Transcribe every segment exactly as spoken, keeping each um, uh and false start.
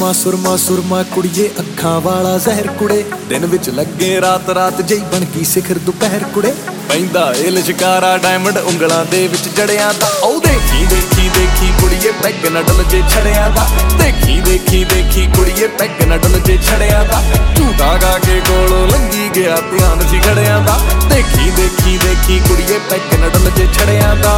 ਸੁਰਮਾ ਸੁਰਮਾ ਸੁਰਮਾ ਕੁੜੀਏ ਅੱਖਾਂ ਵਾਲਾ ਜ਼ਹਿਰ ਕੁੜੇ ਦਿਨ ਵਿੱਚ ਲੱਗੇ ਰਾਤ ਰਾਤ ਜਈ ਬਣ ਗਈ ਸਿਖਰ ਦੁਪਹਿਰ ਕੁੜੇ ਪੈਂਦਾ ਏ ਲਿਸ਼ਕਾਰਾ ਡਾਇਮੰਡ ਉਂਗਲਾਂ ਦੇ ਵਿੱਚ ਜੜਿਆਂ ਦਾ ਉਹ ਦੇਖੀ ਦੇਖੀ ਦੇਖੀ ਕੁੜੀਏ ਪੈਗ ਨਾ ਡੁੱਲ ਜੇ ਛੜਿਆਂ ਦਾ ਦੇਖੀ ਦੇਖੀ ਦੇਖੀ ਕੁੜੀਏ ਪੈਗ ਨਾ ਡੁੱਲ ਜੇ ਛੜਿਆਂ ਦਾ ਝੂਟਾ ਗਾ ਕੇ ਕੋਲੋਂ ਲੰਗੀ ਗਿਆ ਧਿਆਨ ਸੀ ਖੜਿਆਂ ਦਾ ਦੇਖੀ ਦੇਖੀ ਦੇਖੀ ਕੁੜੀਏ ਪੈਗ ਨਾ ਡੁੱਲ ਜੇ ਛੜਿਆਂ ਦਾ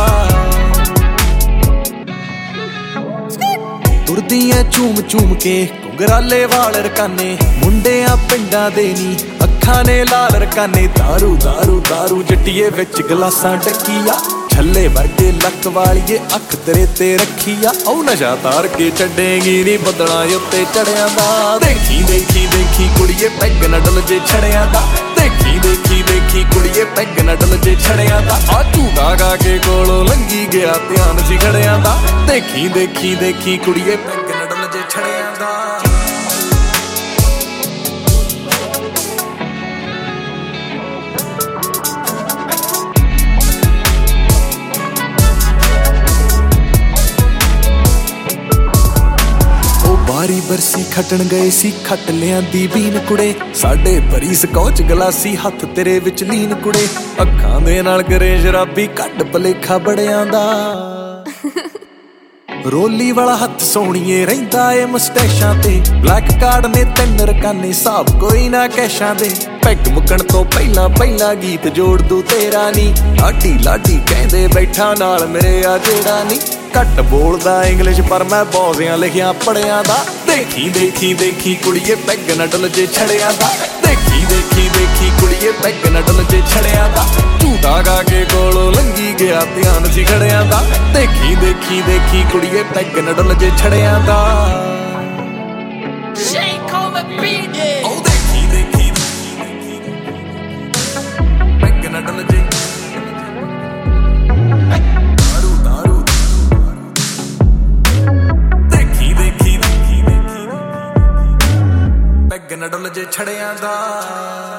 ਤੁਰਦੀਆਂ ਝੂਮ ਝੂਮ ਕੇ ਘੁੰਗਰਾਲੇ ਵਾਲ ਰਕਾਨੇ ਮੁੰਡਿਆਂ ਪਿੰਡਾਂ ਦੇ ਨੀ ਅੱਖਾਂ ਨੇ ਲਾਲ ਰਕਾਨੇ ਦਾਰੂ ਦਾਰੂ ਦਾਰੂ ਜੱਟੀਏ ਵਿੱਚ ਗਲਾਸਾਂ ਟੱਕੀਆ ਛੱਲੇ ਵਰਗੇ ਲੱਕ ਵਾਲੀਏ ਅੱਖ ਤੇਰੇ ਤੇ ਰੱਖੀਆ ਉਹ ਨਸ਼ਾ ਤਾਰ ਕੇ ਛੱਡੇਗੀ ਨੀ ਬੱਦਲਾਂ ਉੱਤੇ ਚੜਿਆਂ ਦਾ ਦੇਖੀ ਦੇਖੀ ਦੇਖੀ ਕੁੜੀਏ ਪੈਗ ਨਾ ਡੁੱਲ ਜੇ ਛੜਿਆਂ ਦਾ ਦੇਖੀ ਦੇਖੀ ਦੇਖੀ ਕੁੜੀਏ ਪੈਗ ਨਾ ਡੁੱਲ ਜੇ ਛੜਿਆਂ ਦਾ ਆ ਝੂਟਾ ਗਾ ਕੇ ਕੋਲੋਂ ਲੰਗੀ ਗਿਆ ਧਿਆਨ ਸੀ ਖੜਿਆਂ ਦਾ ਦੇਖੀ ਦੇਖੀ ਦੇਖੀ ਕੁੜੀਏ ਪੈਗ ਨਾ ਡੁੱਲ ਜੇ ਛੜਿਆਂ ਦਾ ਬਾਰੀ ਬਰਸੀ ਖੱਟਣ ਗਏ ਸੀ ਖੱਟ ਲਿਆਂਦੀ ਬੀਨ ਕੁੜੇ ਸਾਡੇ ਭਰੀ ਸਕੌਚ ਗਲਾਸੀ ਹੱਥ ਤੇਰੇ ਵਿੱਚ ਲੀਨ ਕੁੜੇ ਅੱਖਾਂ ਦੇ ਨਾਲ ਕਰੇ ਸ਼ਰਾਬੀ ਕੱਢ ਭਲੇਖਾ ਬੜਿਆਂ ਦਾ ਰੋਲੀ ਵਾਲਾ ਹੱਥ ਸੋਹਣੀਏ ਰਹਿੰਦਾ ਏ ਮੁਸਟੈਸ਼ਾਂ ਤੇ ਬਲੈਕ ਕਾਰਡ ਨੇ ਤਿੰਨ ਰਕਾਨੇ ਹਿਸਾਬ ਕੋਈ ਨਾ ਕੈਸ਼ਾਂ ਦੇ ਪੈਗ ਮੁੱਕਣ ਤੋਂ ਪਹਿਲਾਂ ਪਹਿਲਾਂ ਗੀਤ ਜੋੜ ਦੂ ਤੇਰਾ ਨੀ ਲਾਡੀ ਲਾਡੀ ਕਹਿੰਦੇ ਬੈਠਾ ਨਾਲ ਮੇਰੇ ਆ ਜਿਹੜਾ ਨੀ ਘੱਟ ਬੋਲਦਾ ਇੰਗਲਿਸ਼ ਪਰ ਮੈਂ ਬੌਜ਼ਿਆਂ ਲਿਖਿਆ ਪੜਿਆਂ ਦਾ ਦੇਖੀ ਦੇਖੀ ਦੇਖੀ ਕੁੜੀਏ ਪੈਗ ਨਾ ਡੁੱਲ ਜੇ ਛੜਿਆਂ ਦਾ ਦੇਖੀ ਦੇਖੀ ਦੇਖੀ ਕੁੜੀਏ ਪੈਗ ਨਾ ਡੁੱਲ ਜੇ ਛੜਿਆਂ ਦਾ ਝੂਟਾ ਗਾ ਕੇ ਕੋਲੋਂ ਲੰਗੀ ਗਿਆ ਧਿਆਨ ਸੀ ਖੜਿਆਂ ਦਾ ਦੇਖੀ ਦੇਖੀ ਦੇਖੀ ਕੁੜੀਏ ਪੈਗ ਨਾ ਡੁੱਲ ਜੇ ਛੜਿਆਂ ਦਾ Shake on the beat, yeah. ਉਹ ਦੇਖੀ ਦੇਖੀ ਪੈਗ ਨਾ ਡੁੱਲ ਜੇ ਪੈਗ ਨਾ ਡੁੱਲ ਜੇ ਛੜਿਆਂ ਦਾ।